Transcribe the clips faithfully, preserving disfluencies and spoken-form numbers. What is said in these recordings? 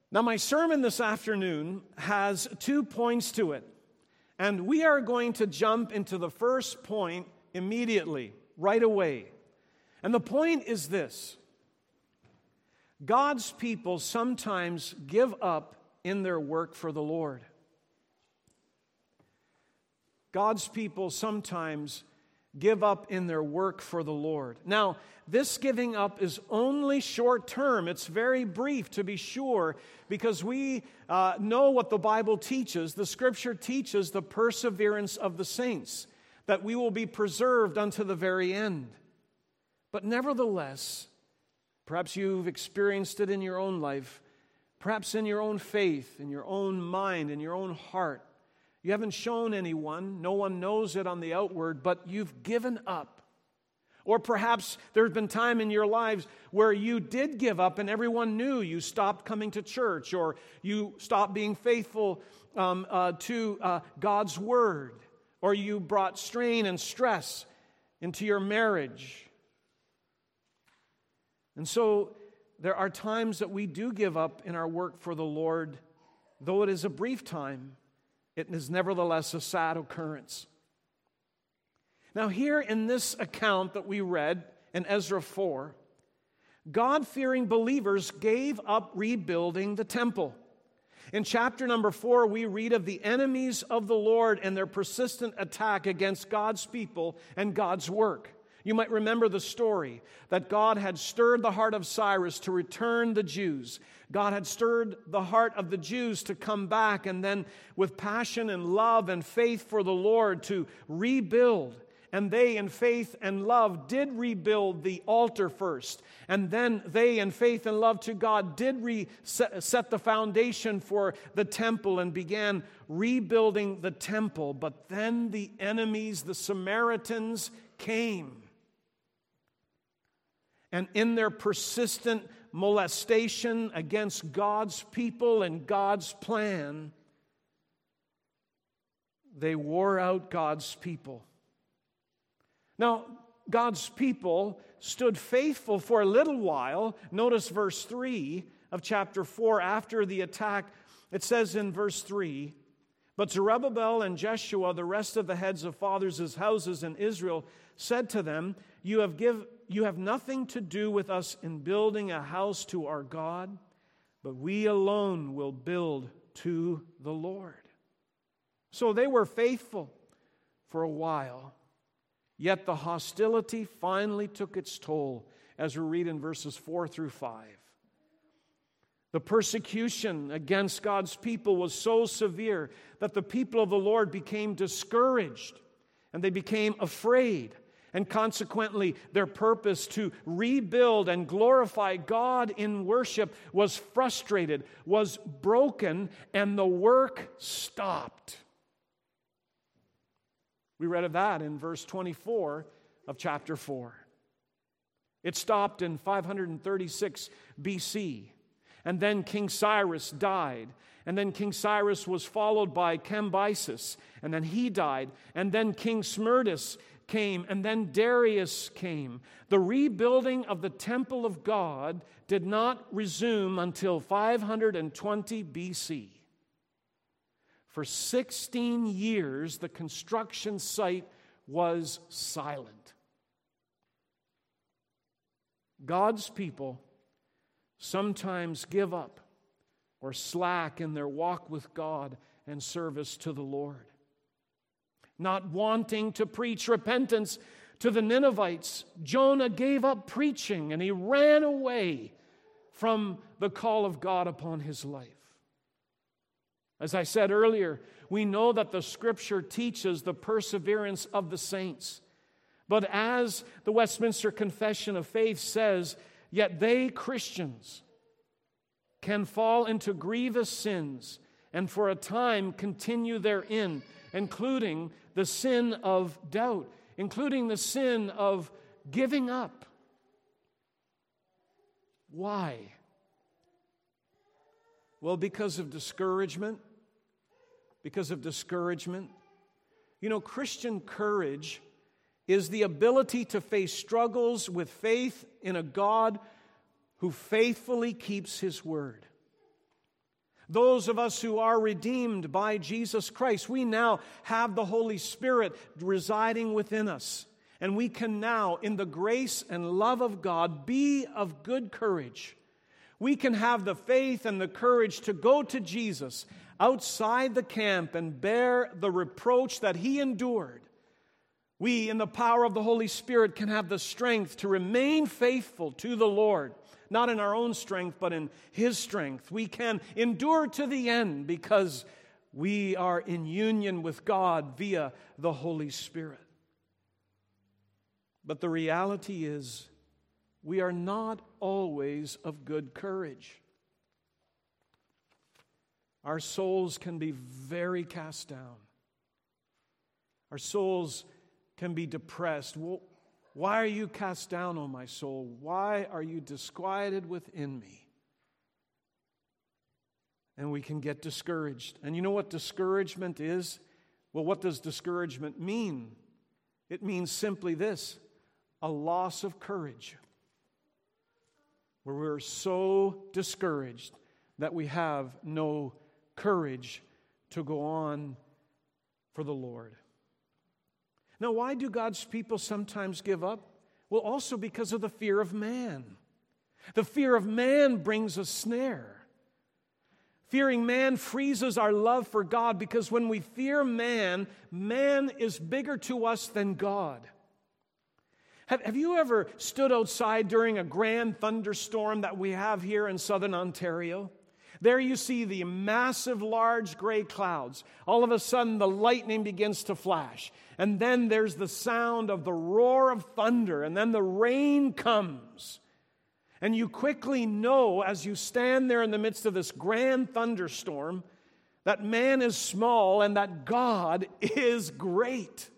Now, my sermon this afternoon has two points to it, and we are going to jump into the first point immediately, right away. And the point is this: God's people sometimes give up in their work for the Lord. God's people sometimes give up in their work for the Lord. Now, this giving up is only short term. It's very brief, to be sure, because we uh, know what the Bible teaches. The Scripture teaches the perseverance of the saints, that we will be preserved unto the very end. But nevertheless, perhaps you've experienced it in your own life, perhaps in your own faith, in your own mind, in your own heart. You haven't shown anyone, no one knows it on the outward, but you've given up. Or perhaps there's been time in your lives where you did give up and everyone knew. You stopped coming to church, or you stopped being faithful um, uh, to uh, God's Word, or you brought strain and stress into your marriage. And so there are times that we do give up in our work for the Lord, though it is a brief time. It is nevertheless a sad occurrence. Now, here in this account that we read in Ezra four, God-fearing believers gave up rebuilding the temple. In chapter number four, we read of the enemies of the Lord and their persistent attack against God's people and God's work. You might remember the story that God had stirred the heart of Cyrus to return the Jews. God had stirred the heart of the Jews to come back, and then with passion and love and faith for the Lord to rebuild. And they, in faith and love, did rebuild the altar first. And then they, in faith and love to God, did reset, set the foundation for the temple and began rebuilding the temple. But then the enemies, the Samaritans, came. And in their persistent molestation against God's people and God's plan, they wore out God's people. Now, God's people stood faithful for a little while. Notice verse three of chapter four. After the attack, it says in verse three, "But Zerubbabel and Jeshua, the rest of the heads of fathers' houses in Israel, said to them, You have give, you have nothing to do with us in building a house to our God, but we alone will build to the Lord." So they were faithful for a while. Yet the hostility finally took its toll, as we read in verses four through five. The persecution against God's people was so severe that the people of the Lord became discouraged, and they became afraid. And consequently, their purpose to rebuild and glorify God in worship was frustrated, was broken, and the work stopped. We read of that in verse twenty-four of chapter four. It stopped in five hundred thirty-six B C, and then King Cyrus died, and then King Cyrus was followed by Cambyses, and then he died, and then King Smerdis came, and then Darius came. The rebuilding of the temple of God did not resume until five hundred twenty B C. For sixteen years, the construction site was silent. God's people sometimes give up or slack in their walk with God and service to the Lord. Not wanting to preach repentance to the Ninevites, Jonah gave up preaching and he ran away from the call of God upon his life. As I said earlier, we know that the Scripture teaches the perseverance of the saints. But as the Westminster Confession of Faith says, yet they, Christians, can fall into grievous sins and for a time continue therein, including the sin of doubt, including the sin of giving up. Why? Well, because of discouragement. Because of discouragement. You know, Christian courage is the ability to face struggles with faith in a God who faithfully keeps His word. Those of us who are redeemed by Jesus Christ, we now have the Holy Spirit residing within us. And we can now, in the grace and love of God, be of good courage. We can have the faith and the courage to go to Jesus outside the camp and bear the reproach that He endured. We, in the power of the Holy Spirit, can have the strength to remain faithful to the Lord, not in our own strength, but in His strength. We can endure to the end because we are in union with God via the Holy Spirit. But the reality is, we are not always of good courage. Our souls can be very cast down. Our souls can be depressed. Well, why are you cast down, O my soul? Why are you disquieted within me? And we can get discouraged. And you know what discouragement is? Well, what does discouragement mean? It means simply this: a loss of courage. Where we're so discouraged that we have no courage to go on for the Lord. Now, why do God's people sometimes give up? Well, also because of the fear of man. The fear of man brings a snare. Fearing man freezes our love for God, because when we fear man, man is bigger to us than God. Have, have you ever stood outside during a grand thunderstorm that we have here in southern Ontario? There you see the massive, large gray clouds. All of a sudden, the lightning begins to flash. And then there's the sound of the roar of thunder. And then the rain comes. And you quickly know, as you stand there in the midst of this grand thunderstorm, that man is small and that God is great.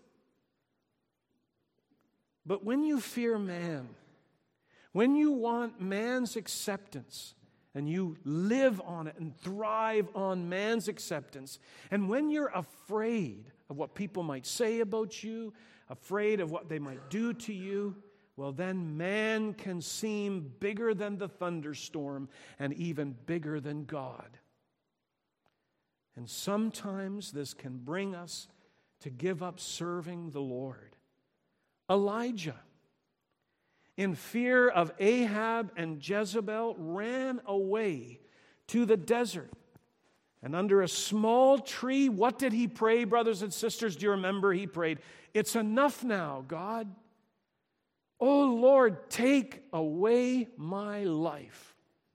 But when you fear man, when you want man's acceptance, and you live on it and thrive on man's acceptance, and when you're afraid of what people might say about you, afraid of what they might do to you, well, then man can seem bigger than the thunderstorm and even bigger than God. And sometimes this can bring us to give up serving the Lord. Elijah, in fear of Ahab and Jezebel, ran away to the desert. And under a small tree, what did he pray, brothers and sisters? Do you remember? He prayed, "It's enough now, God. Oh Lord, take away my life."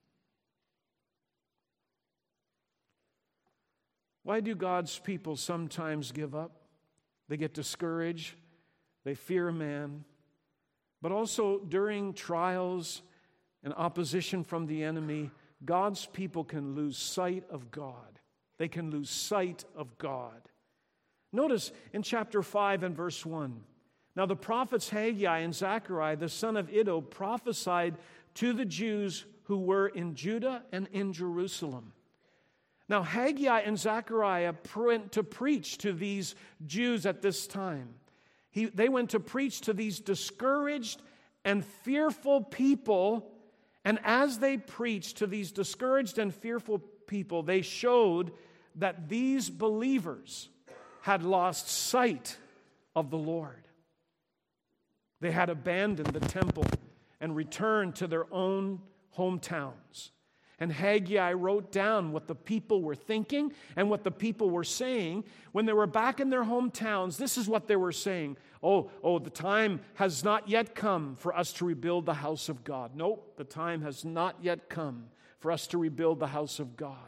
Why do God's people sometimes give up? They get discouraged. They fear man. But also during trials and opposition from the enemy, God's people can lose sight of God. They can lose sight of God. Notice in chapter five and verse one. Now the prophets Haggai and Zechariah, the son of Iddo, prophesied to the Jews who were in Judah and in Jerusalem. Now Haggai and Zechariah went to preach to these Jews at this time. He, they went to preach to these discouraged and fearful people. And as they preached to these discouraged and fearful people, they showed that these believers had lost sight of the Lord. They had abandoned the temple and returned to their own hometowns. And Haggai wrote down what the people were thinking and what the people were saying. When they were back in their hometowns, this is what they were saying. Oh, oh, the time has not yet come for us to rebuild the house of God. Nope, the time has not yet come for us to rebuild the house of God.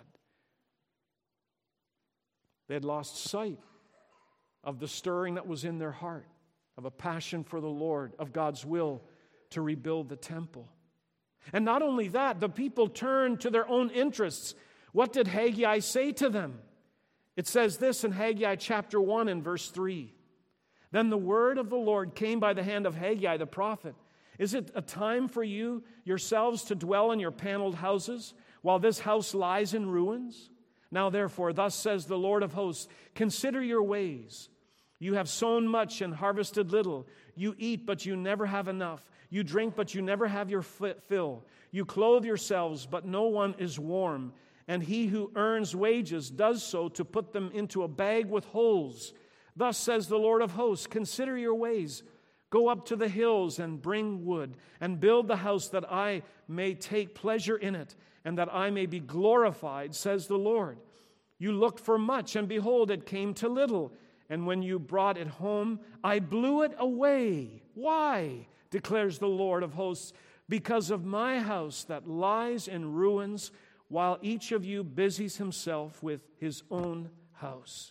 They had lost sight of the stirring that was in their heart, of a passion for the Lord, of God's will to rebuild the temple. And not only that, the people turned to their own interests. What did Haggai say to them? It says this in Haggai chapter one and verse three. Then the word of the Lord came by the hand of Haggai the prophet. Is it a time for you yourselves to dwell in your paneled houses while this house lies in ruins? Now therefore, thus says the Lord of hosts, consider your ways. You have sown much and harvested little. You eat, but you never have enough. You drink, but you never have your fill. You clothe yourselves, but no one is warm. and he who earns wages does so to put them into a bag with holes. Thus says the Lord of hosts, consider your ways. Go up to the hills and bring wood, and build the house that I may take pleasure in it, and that I may be glorified, says the Lord. You looked for much, and behold, it came to little. And when you brought it home, I blew it away. Why? Declares the Lord of hosts. Because of my house that lies in ruins, while each of you busies himself with his own house.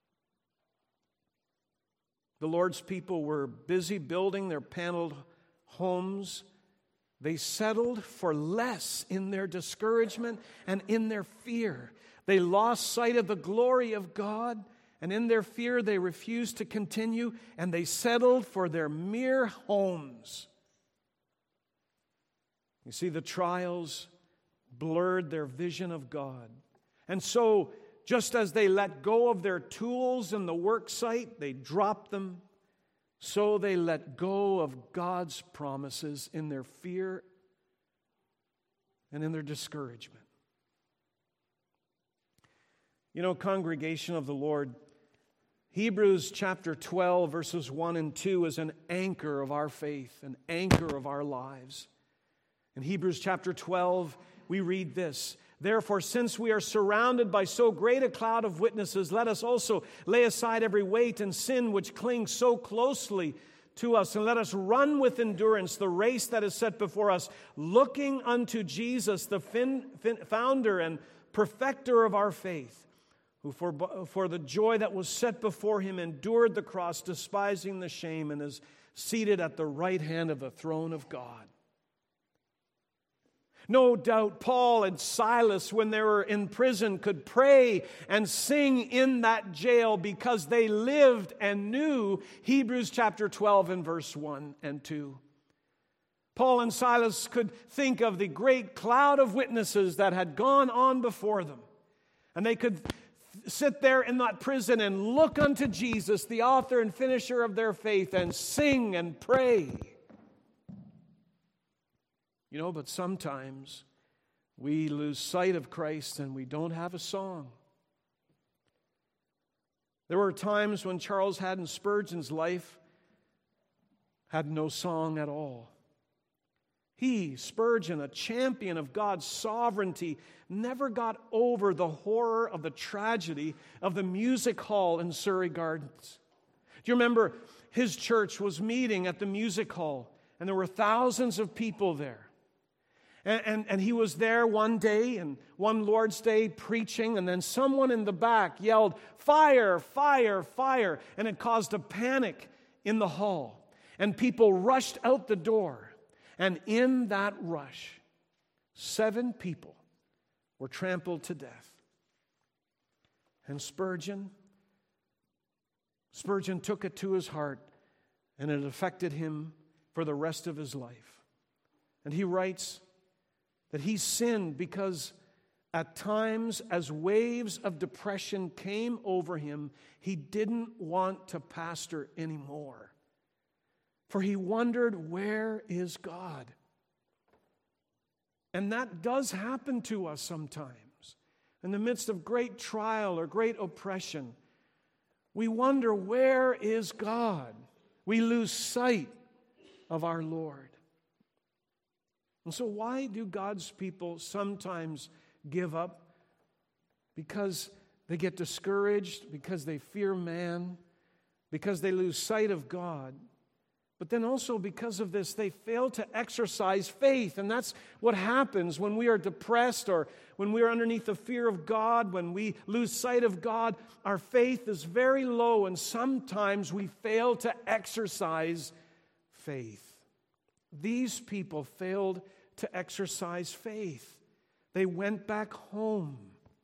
The Lord's people were busy building their paneled homes. They settled for less in their discouragement and in their fear. They lost sight of the glory of God, and in their fear they refused to continue, and they settled for their mere homes. You see, the trials blurred their vision of God. And so, just as they let go of their tools in the work site, they dropped them, so they let go of God's promises in their fear and in their discouragement. You know, congregation of the Lord, Hebrews chapter twelve, verses one and two is an anchor of our faith, an anchor of our lives. In Hebrews chapter twelve, we read this, therefore, since we are surrounded by so great a cloud of witnesses, let us also lay aside every weight and sin which clings so closely to us, and let us run with endurance the race that is set before us, looking unto Jesus, the fin, fin, founder and perfecter of our faith, who for, for the joy that was set before him endured the cross, despising the shame, and is seated at the right hand of the throne of God. No doubt Paul and Silas, when they were in prison, could pray and sing in that jail because they lived and knew Hebrews chapter twelve and verse one and two. Paul and Silas could think of the great cloud of witnesses that had gone on before them. And they could sit there in that prison and look unto Jesus, the author and finisher of their faith, and sing and pray. You know, but sometimes we lose sight of Christ and we don't have a song. There were times when Charles Haddon Spurgeon's life had no song at all. He, Spurgeon, a champion of God's sovereignty, never got over the horror of the tragedy of the music hall in Surrey Gardens. Do you remember his church was meeting at the music hall, and there were thousands of people there. And, and, and he was there one day, and one Lord's Day preaching, and then someone in the back yelled, "Fire, fire, fire," and it caused a panic in the hall. And people rushed out the door, and in that rush, seven people were trampled to death. And Spurgeon, Spurgeon took it to his heart, and it affected him for the rest of his life. And he writes that he sinned because at times, as waves of depression came over him, he didn't want to pastor anymore. For he wondered, where is God? And that does happen to us sometimes. In the midst of great trial or great oppression, we wonder, where is God? We lose sight of our Lord. And so why do God's people sometimes give up? Because they get discouraged, because they fear man, because they lose sight of God. But then also because of this, they fail to exercise faith. And that's what happens when we are depressed or when we are underneath the fear of God, when we lose sight of God. Our faith is very low, and sometimes we fail to exercise faith. These people failed to exercise faith. They went back home.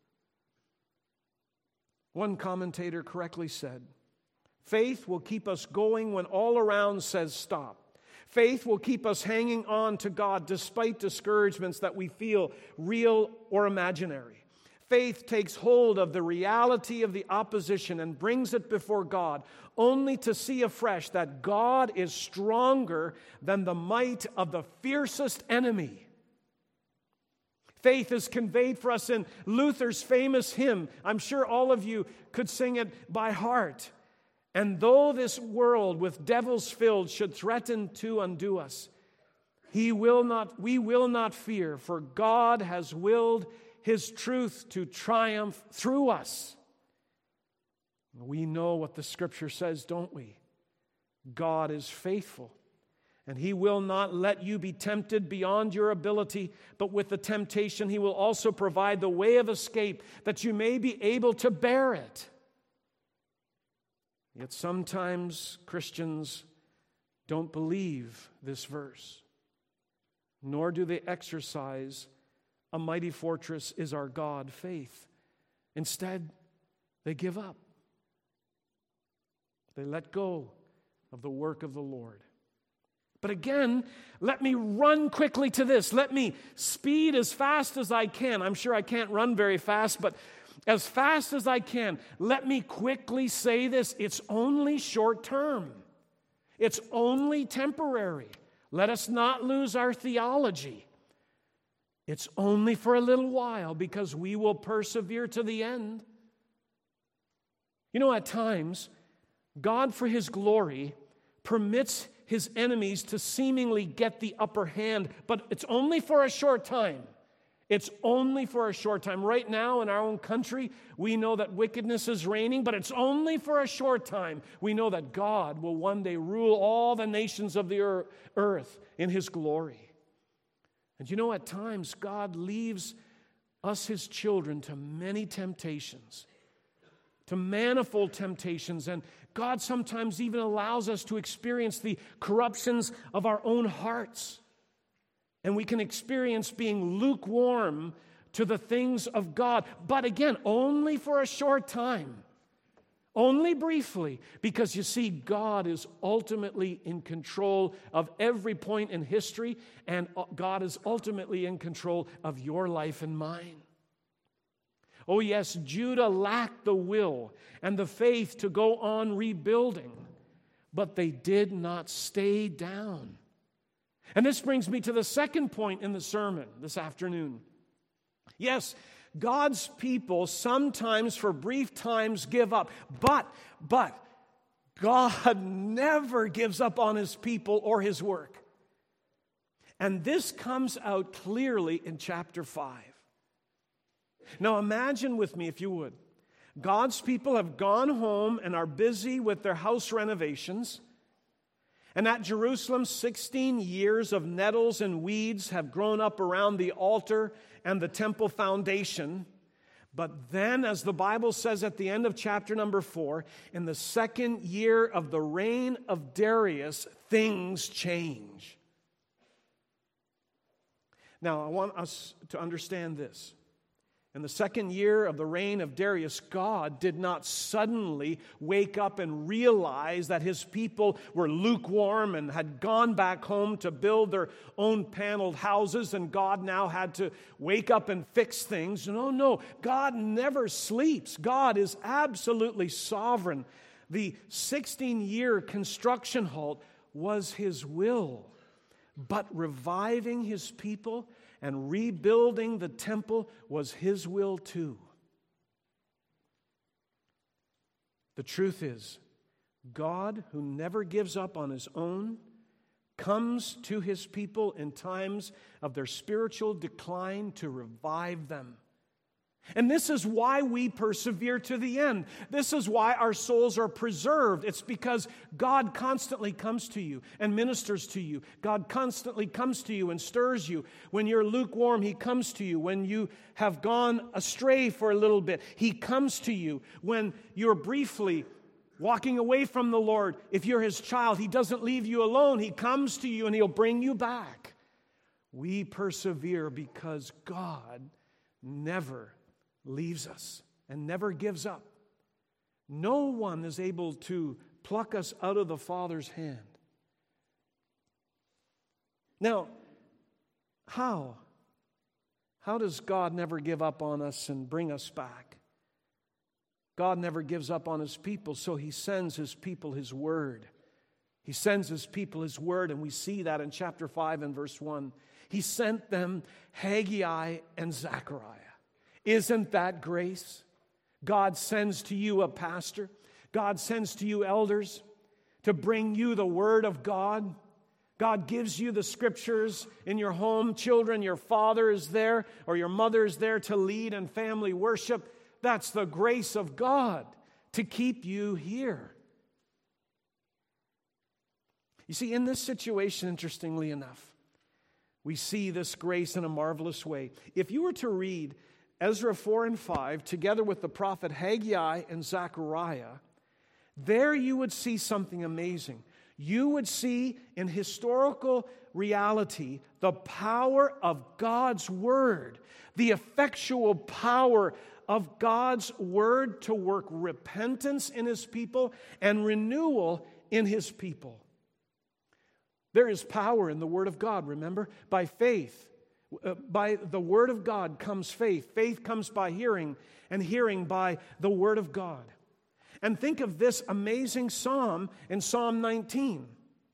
One commentator correctly said, faith will keep us going when all around says stop. Faith will keep us hanging on to God despite discouragements that we feel real or imaginary. Faith takes hold of the reality of the opposition and brings it before God, only to see afresh that God is stronger than the might of the fiercest enemy. Faith is conveyed for us in Luther's famous hymn. I'm sure all of you could sing it by heart. And though this world with devils filled should threaten to undo us, he will not, we will not fear, for God has willed his truth to triumph through us. We know what the Scripture says, don't we? God is faithful, and he will not let you be tempted beyond your ability, but with the temptation he will also provide the way of escape that you may be able to bear it. Yet sometimes Christians don't believe this verse, nor do they exercise a mighty fortress is our God faith. Instead, they give up. They let go of the work of the Lord. But again, let me run quickly to this. Let me speed as fast as I can. I'm sure I can't run very fast, but as fast as I can, let me quickly say this. It's only short term. It's only temporary. Let us not lose our theology. It's only for a little while because we will persevere to the end. You know, at times, God, for his glory, permits his enemies to seemingly get the upper hand, but it's only for a short time. It's only for a short time. Right now in our own country, we know that wickedness is reigning, but it's only for a short time. We know that God will one day rule all the nations of the earth in his glory. And you know, at times, God leaves us, his children, to many temptations, to manifold temptations, and God sometimes even allows us to experience the corruptions of our own hearts. And we can experience being lukewarm to the things of God. But again, only for a short time. Only briefly. Because you see, God is ultimately in control of every point in history. And God is ultimately in control of your life and mine. Oh yes, Judah lacked the will and the faith to go on rebuilding, but they did not stay down. And this brings me to the second point in the sermon this afternoon. Yes, God's people sometimes for brief times give up, but, but God never gives up on his people or his work. And this comes out clearly in chapter five. Now imagine with me, if you would, God's people have gone home and are busy with their house renovations. And at Jerusalem, sixteen years of nettles and weeds have grown up around the altar and the temple foundation. But then, as the Bible says at the end of chapter number four, in the second year of the reign of Darius, things change. Now, I want us to understand this. In the second year of the reign of Darius, God did not suddenly wake up and realize that his people were lukewarm and had gone back home to build their own paneled houses, and God now had to wake up and fix things. No, no, God never sleeps. God is absolutely sovereign. The sixteen-year construction halt was his will, but reviving his people and rebuilding the temple was his will too. The truth is, God, who never gives up on his own, comes to his people in times of their spiritual decline to revive them. And this is why we persevere to the end. This is why our souls are preserved. It's because God constantly comes to you and ministers to you. God constantly comes to you and stirs you. When you're lukewarm, he comes to you. When you have gone astray for a little bit, he comes to you. When you're briefly walking away from the Lord, if you're his child, he doesn't leave you alone. He comes to you and he'll bring you back. We persevere because God never leaves us and never gives up. No one is able to pluck us out of the Father's hand. Now, how? How does God never give up on us and bring us back? God never gives up on his people, so he sends his people his word. He sends his people his word, and we see that in chapter five and verse one. He sent them Haggai and Zechariah. Isn't that grace? God sends to you a pastor. God sends to you elders to bring you the Word of God. God gives you the Scriptures in your home. Children, your father is there or your mother is there to lead in family worship. That's the grace of God to keep you here. You see, in this situation, interestingly enough, we see this grace in a marvelous way. If you were to read Ezra four and five together with the prophet Haggai and Zechariah, there you would see something amazing. You would see in historical reality the power of God's Word, the effectual power of God's Word to work repentance in His people and renewal in His people. There is power in the Word of God, remember? By faith. Uh, by the Word of God comes faith. Faith comes by hearing, and hearing by the Word of God. And think of this amazing psalm in Psalm nineteen.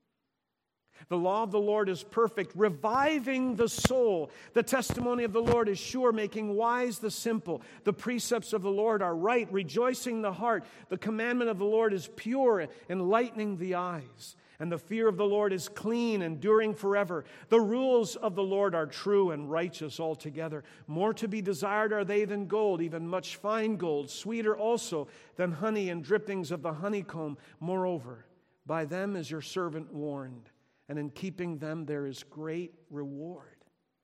The law of the Lord is perfect, reviving the soul. The testimony of the Lord is sure, making wise the simple. The precepts of the Lord are right, rejoicing the heart. The commandment of the Lord is pure, enlightening the eyes. And the fear of the Lord is clean, enduring forever. The rules of the Lord are true and righteous altogether. More to be desired are they than gold, even much fine gold, sweeter also than honey and drippings of the honeycomb. Moreover, by them is your servant warned, and in keeping them there is great reward.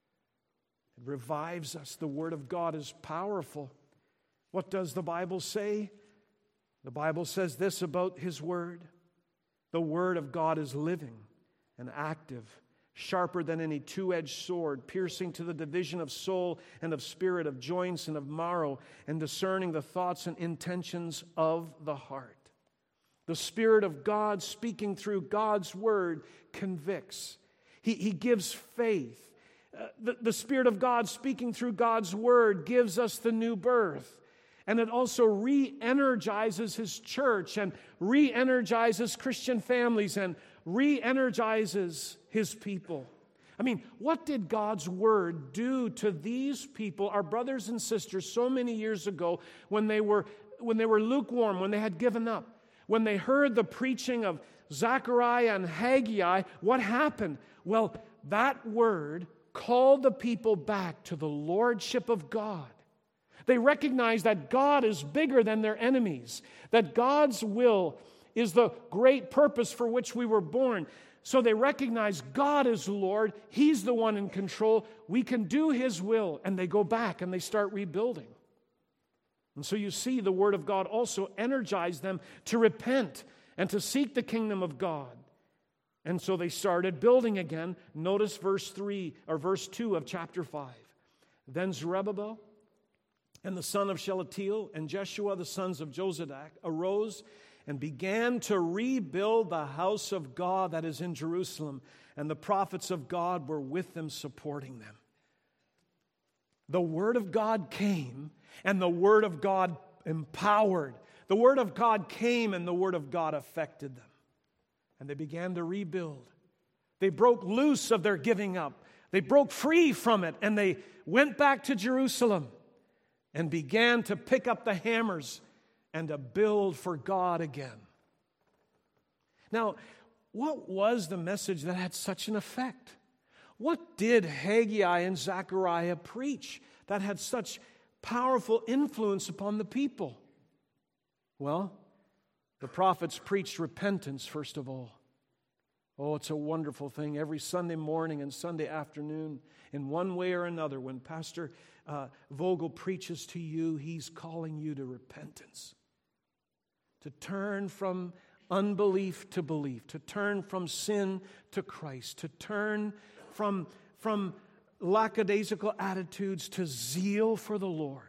It revives us. The Word of God is powerful. What does the Bible say? The Bible says this about His Word. The Word of God is living and active, sharper than any two-edged sword, piercing to the division of soul and of spirit, of joints and of marrow, and discerning the thoughts and intentions of the heart. The Spirit of God speaking through God's Word convicts. He, he gives faith. Uh, the, the Spirit of God speaking through God's Word gives us the new birth. And it also re-energizes His church and re-energizes Christian families and re-energizes His people. I mean, what did God's Word do to these people, our brothers and sisters, so many years ago when they were, when they were lukewarm, when they had given up? When they heard the preaching of Zechariah and Haggai, what happened? Well, that Word called the people back to the lordship of God. They recognize that God is bigger than their enemies, that God's will is the great purpose for which we were born. So they recognize God is Lord. He's the one in control. We can do His will. And they go back and they start rebuilding. And so you see the Word of God also energized them to repent and to seek the kingdom of God. And so they started building again. Notice verse three or verse two of chapter five. Then Zerubbabel and the son of Shealtiel and Jeshua, the sons of Jozadak, arose and began to rebuild the house of God that is in Jerusalem. And the prophets of God were with them, supporting them. The Word of God came, and the Word of God empowered. The Word of God came, and the Word of God affected them. And they began to rebuild. They broke loose of their giving up. They broke free from it, and they went back to Jerusalem and began to pick up the hammers and to build for God again. Now, what was the message that had such an effect? What did Haggai and Zechariah preach that had such powerful influence upon the people? Well, the prophets preached repentance, first of all. Oh, it's a wonderful thing. Every Sunday morning and Sunday afternoon, in one way or another, when Pastor uh, Vogel preaches to you, he's calling you to repentance. To turn from unbelief to belief. To turn from sin to Christ. To turn from, from lackadaisical attitudes to zeal for the Lord.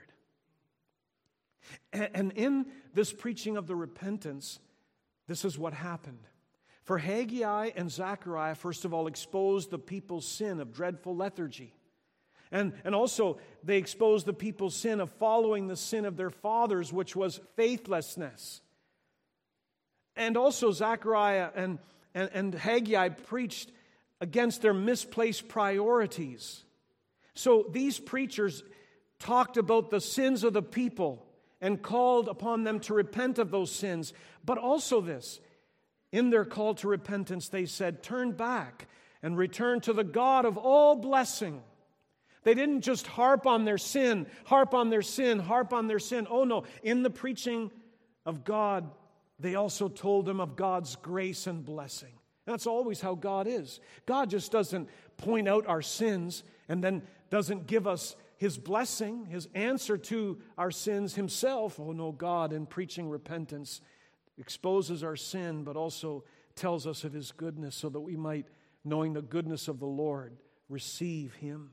And, and in this preaching of the repentance, this is what happened. For Haggai and Zechariah, first of all, exposed the people's sin of dreadful lethargy. And, and also, they exposed the people's sin of following the sin of their fathers, which was faithlessness. And also, Zechariah and, and, and Haggai preached against their misplaced priorities. So these preachers talked about the sins of the people and called upon them to repent of those sins. But also this, in their call to repentance, they said, turn back and return to the God of all blessing. They didn't just harp on their sin, harp on their sin, harp on their sin. Oh no, in the preaching of God, they also told them of God's grace and blessing. That's always how God is. God just doesn't point out our sins and then doesn't give us His blessing, His answer to our sins Himself. Oh no, God in preaching repentance exposes our sin, but also tells us of His goodness so that we might, knowing the goodness of the Lord, receive Him.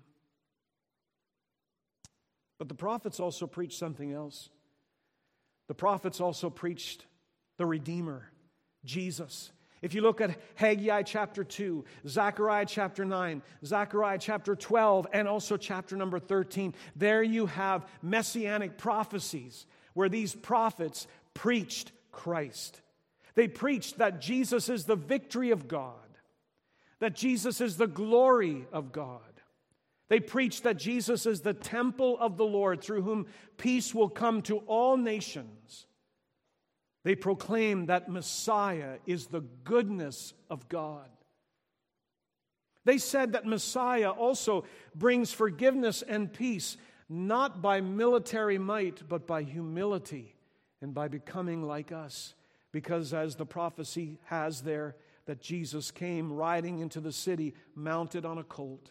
But the prophets also preached something else. The prophets also preached the Redeemer, Jesus. If you look at Haggai chapter two, Zechariah chapter nine, Zechariah chapter twelve, and also chapter number thirteen, there you have messianic prophecies where these prophets preached Christ. They preached that Jesus is the victory of God, that Jesus is the glory of God. They preached that Jesus is the temple of the Lord through whom peace will come to all nations. They proclaim that Messiah is the goodness of God. They said that Messiah also brings forgiveness and peace, not by military might, but by humility and by becoming like us. Because as the prophecy has there, that Jesus came riding into the city mounted on a colt.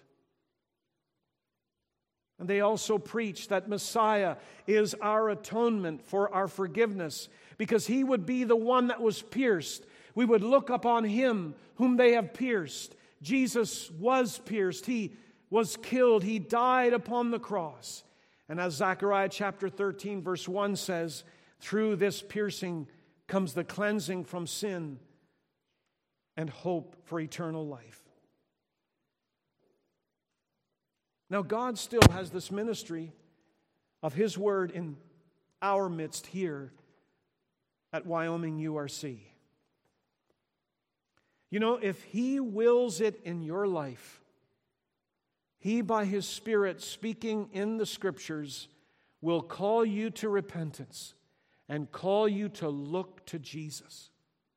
And they also preach that Messiah is our atonement for our forgiveness, because He would be the one that was pierced. We would look upon Him whom they have pierced. Jesus was pierced. He was killed. He died upon the cross. And as Zechariah chapter thirteen verse one says, through this piercing comes the cleansing from sin and hope for eternal life. Now, God still has this ministry of His Word in our midst here at Wyoming U R C. You know, if He wills it in your life, He, by His Spirit, speaking in the Scriptures, will call you to repentance and call you to look to Jesus.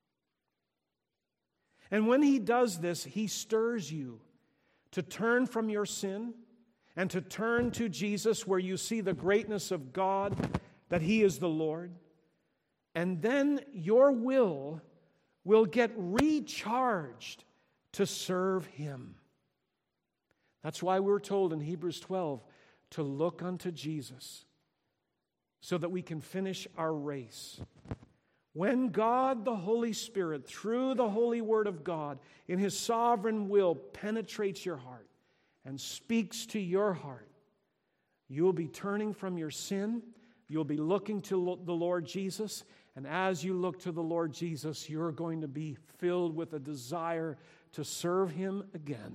And when He does this, He stirs you to turn from your sin and to turn to Jesus, where you see the greatness of God, that He is the Lord. And then your will will get recharged to serve Him. That's why we're told in Hebrews twelve to look unto Jesus so that we can finish our race. When God, the Holy Spirit, through the holy Word of God, in His sovereign will, penetrates your heart and speaks to your heart, you will be turning from your sin. You'll be looking to the Lord Jesus. And as you look to the Lord Jesus, you're going to be filled with a desire to serve Him again.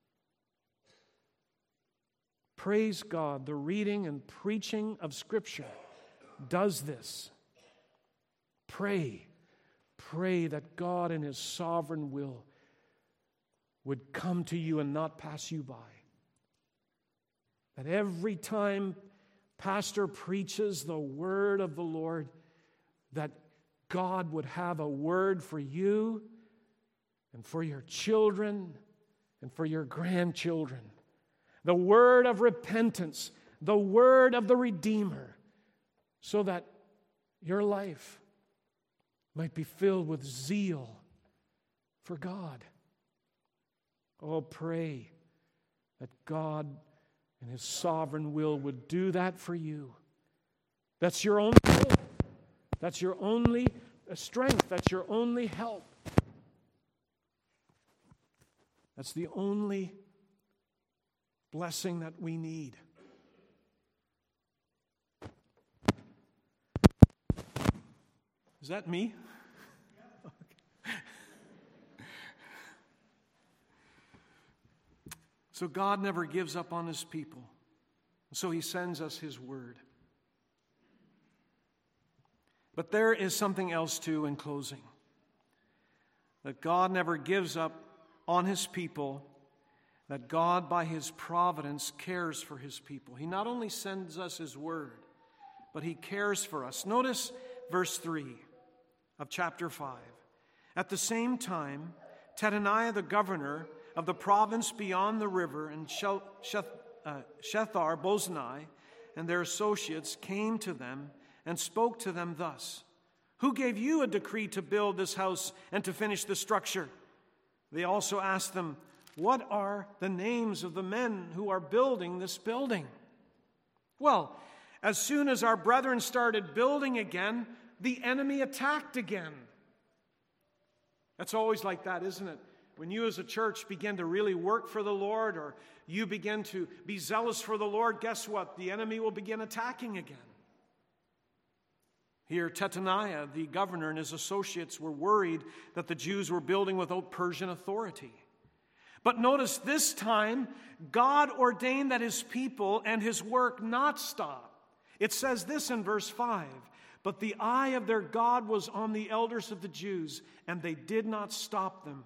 Praise God, the reading and preaching of Scripture does this. Pray, pray that God in His sovereign will would come to you and not pass you by. That every time pastor preaches the word of the Lord, that God would have a word for you and for your children and for your grandchildren. The word of repentance, the word of the Redeemer, so that your life might be filled with zeal for God. Oh, pray that God in His sovereign will would do that for you. That's your only hope. That's your only strength. That's your only help. That's the only blessing that we need. Is that me? Okay. So God never gives up on His people. So He sends us His word. But there is something else too in closing. That God never gives up on His people that God, by his providence, cares for his people. He not only sends us his word, but he cares for us. Notice verse three of chapter five. At the same time, Tataniah, the governor of the province beyond the river, and Shethar Boznai and their associates came to them and spoke to them thus: Who gave you a decree to build this house and to finish the structure? They also asked them, What are the names of the men who are building this building? Well, as soon as our brethren started building again, the enemy attacked again. That's always like that, isn't it? When you as a church begin to really work for the Lord, or you begin to be zealous for the Lord, guess what? The enemy will begin attacking again. Here, Tataniah, the governor, and his associates were worried that the Jews were building without Persian authority. But notice this time, God ordained that his people and his work not stop. It says this in verse five, But the eye of their God was on the elders of the Jews, and they did not stop them.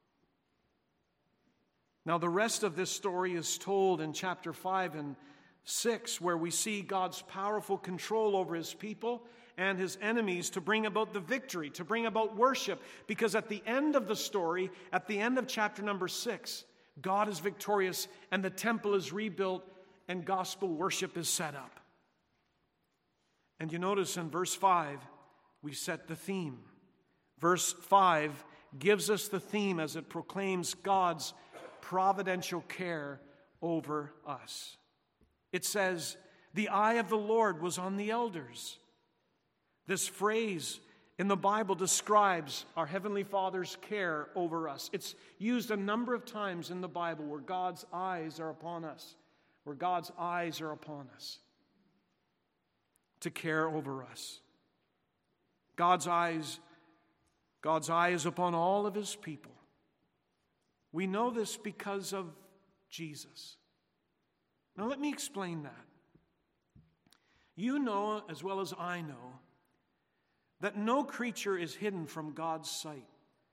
Now, the rest of this story is told in chapter five and six, where we see God's powerful control over his people and his enemies to bring about the victory, to bring about worship. Because at the end of the story, at the end of chapter number six, God is victorious and the temple is rebuilt and gospel worship is set up. And you notice in verse five, we set the theme. Verse five gives us the theme as it proclaims God's providential care over us. It says, the eye of the Lord was on the elders. This phrase in the Bible describes our Heavenly Father's care over us. It's used a number of times in the Bible where God's eyes are upon us, where God's eyes are upon us to care over us. God's eyes, God's eye is upon all of his people. We know this because of Jesus. Now let me explain that. You know as well as I know that no creature is hidden from God's sight.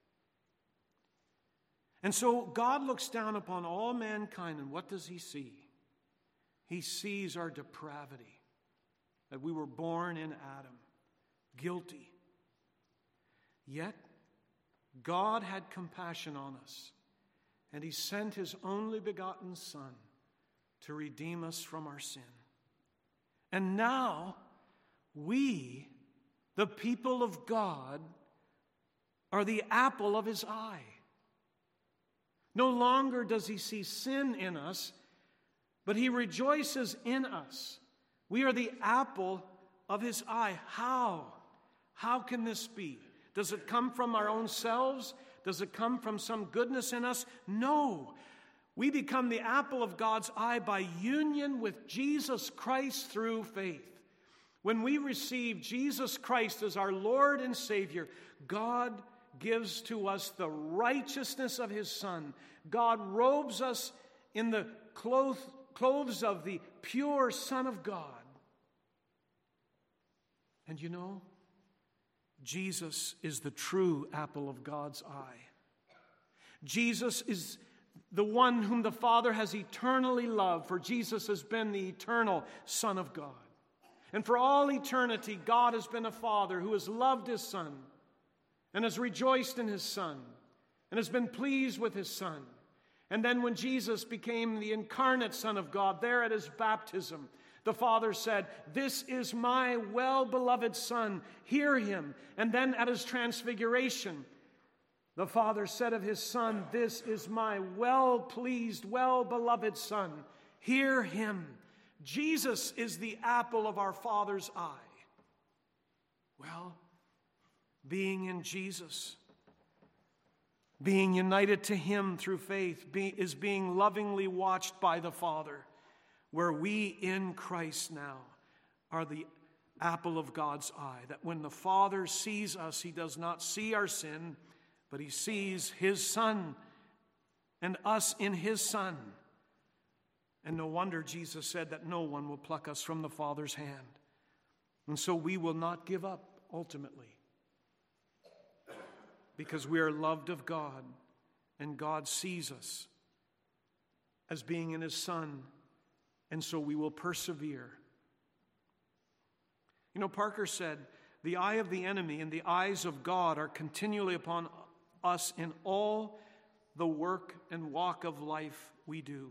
And so God looks down upon all mankind, and what does he see? He sees our depravity, that we were born in Adam, guilty. Yet God had compassion on us, and he sent his only begotten Son to redeem us from our sin. And now we, the people of God, are the apple of his eye. No longer does he see sin in us, but he rejoices in us. We are the apple of his eye. How? How can this be? Does it come from our own selves? Does it come from some goodness in us? No. We become the apple of God's eye by union with Jesus Christ through faith. When we receive Jesus Christ as our Lord and Savior, God gives to us the righteousness of his Son. God robes us in the clothes of the pure Son of God. And you know, Jesus is the true apple of God's eye. Jesus is the one whom the Father has eternally loved, for Jesus has been the eternal Son of God. And for all eternity, God has been a Father who has loved his Son and has rejoiced in his Son and has been pleased with his Son. And then when Jesus became the incarnate Son of God, there at his baptism, the Father said, "This is my well-beloved Son, hear him." And then at his transfiguration, the Father said of his Son, "This is my well-pleased, well-beloved Son, hear him." Jesus is the apple of our Father's eye. Well, being in Jesus, being united to him through faith, be, is being lovingly watched by the Father, where we in Christ now are the apple of God's eye. That when the Father sees us, he does not see our sin, but he sees his Son and us in his Son. And no wonder Jesus said that no one will pluck us from the Father's hand. And so we will not give up ultimately, because we are loved of God and God sees us as being in his Son, and so we will persevere. You know, Parker said, the eye of the enemy and the eyes of God are continually upon us in all the work and walk of life we do.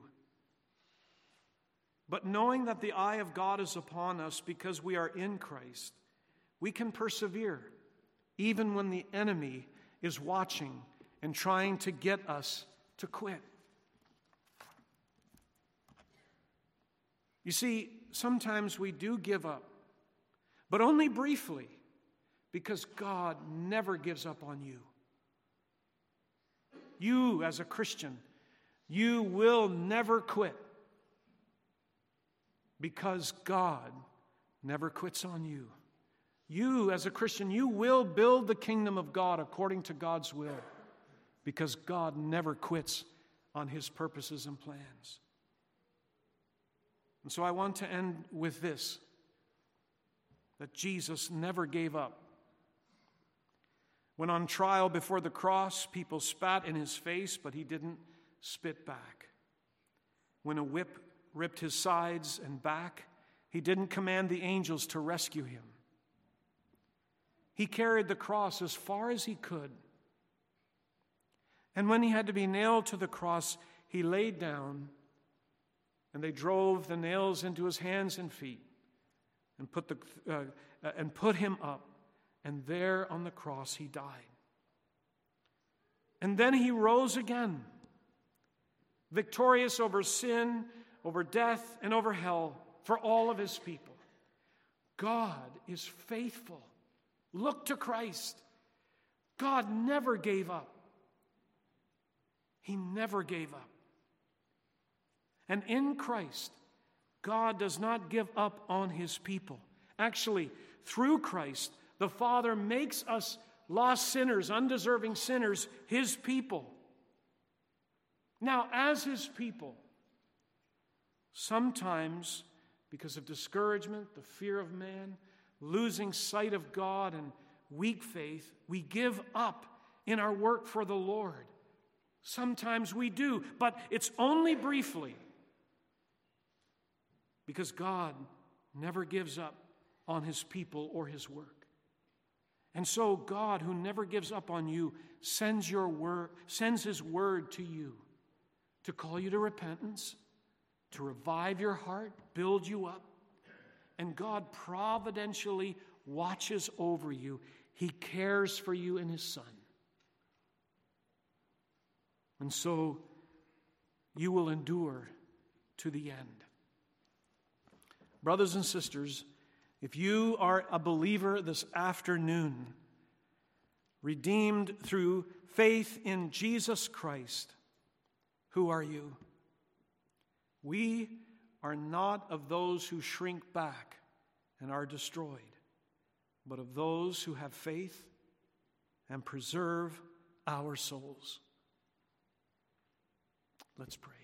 But knowing that the eye of God is upon us because we are in Christ, we can persevere even when the enemy is watching and trying to get us to quit. You see, sometimes we do give up, but only briefly, because God never gives up on you. You, as a Christian, you will never quit, because God never quits on you. You, as a Christian, you will build the kingdom of God according to God's will, because God never quits on his purposes and plans. And so I want to end with this, that Jesus never gave up. When on trial before the cross, people spat in his face, but he didn't spit back. When a whip ripped his sides and back, he didn't command the angels to rescue him. He carried the cross as far as he could. And when he had to be nailed to the cross, he laid down, and they drove the nails into his hands and feet and put the uh, uh, and put him up. And there on the cross he died. And then he rose again, victorious over sin, over death, and over hell for all of his people. God is faithful. Look to Christ. God never gave up. He never gave up. And in Christ, God does not give up on his people. Actually, through Christ, the Father makes us lost sinners, undeserving sinners, his people. Now, as his people, sometimes, because of discouragement, the fear of man, losing sight of God, and weak faith, we give up in our work for the Lord. Sometimes we do, but it's only briefly, because God never gives up on his people or his work. And so God, who never gives up on you, sends your word, sends his word to you to call you to repentance, to revive your heart, build you up. And God providentially watches over you. He cares for you in his Son. And so you will endure to the end. Brothers and sisters, if you are a believer this afternoon, redeemed through faith in Jesus Christ, who are you? We are not of those who shrink back and are destroyed, but of those who have faith and preserve our souls. Let's pray.